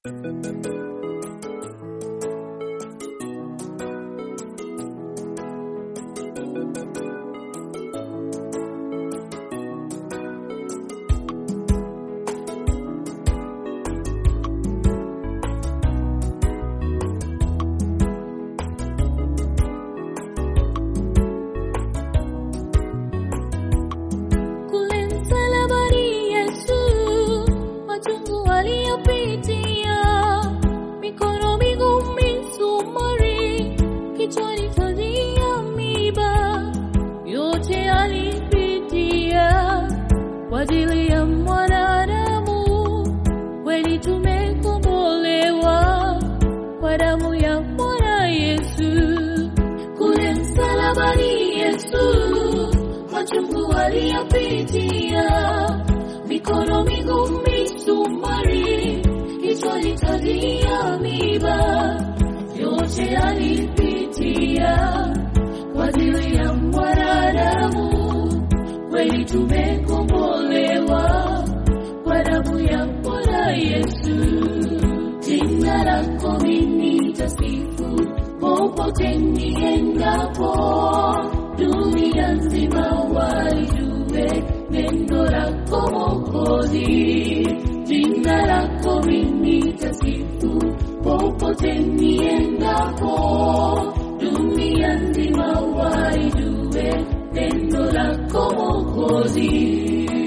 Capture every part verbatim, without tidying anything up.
ajili ya mwanadamu, kweli tumekombolewa kwa damu ya Bwana Yesu. Kule msalabani Yesu machungu aliyopitia, mikono migumu misumari, kichwani taji ya miiba, yote alipitia kwa ajili ya mwanadamu, kweli tumekombolewa kwa damu ya Bwana Yesu. Jina lako mimi nitasifu popote niendapo, dunia nzima walijue neno lako Mwokozi. Jina lako mimi nitasifu popote niendapo, dunia nzima walijue neno lako Mwokozi.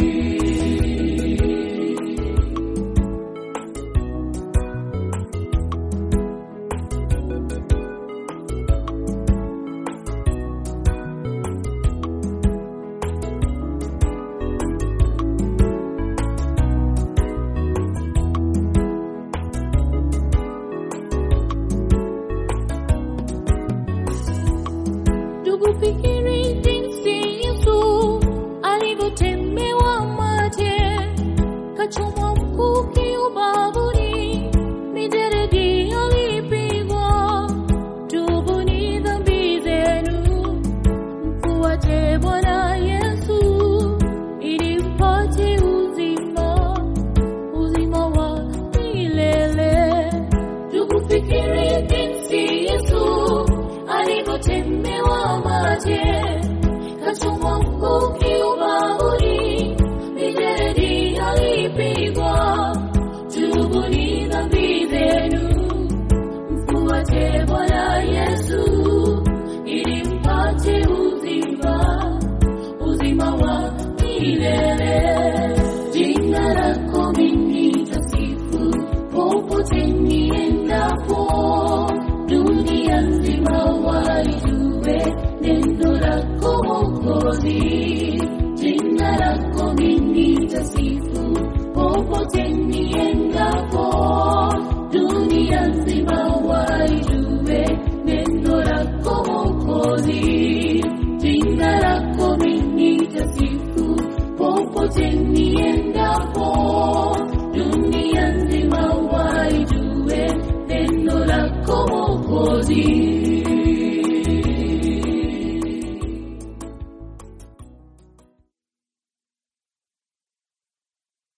Fikiri jinsi Yesu alivyotemewa mate, kachomwa mkuki ubavuni, mijeledi alipigwa. Tubuni dhambi zenu, mfuate Bwana Yesu, ili mpate uzima, uzima wa milele. Tukufikiri jinsi Yesu alivyotemewa mate, kachomwa mkuki ubavuni, mijeledi alipigwa. Tubuni dhambi zenu, mfuate Bwana Yesu, ili mpate uzima, uzima wa milele. Jina lako mimi nitasifu popote niendapo, dunia nzima walijue neno lako Mwokozi. Jina lako mimi nitasifu popote niendapo, dunia nzima walijue neno lako Mwokozi. Jina lako mimi nitasifu popote niendapo, dunia nzima walijue neno lako Mwokozi.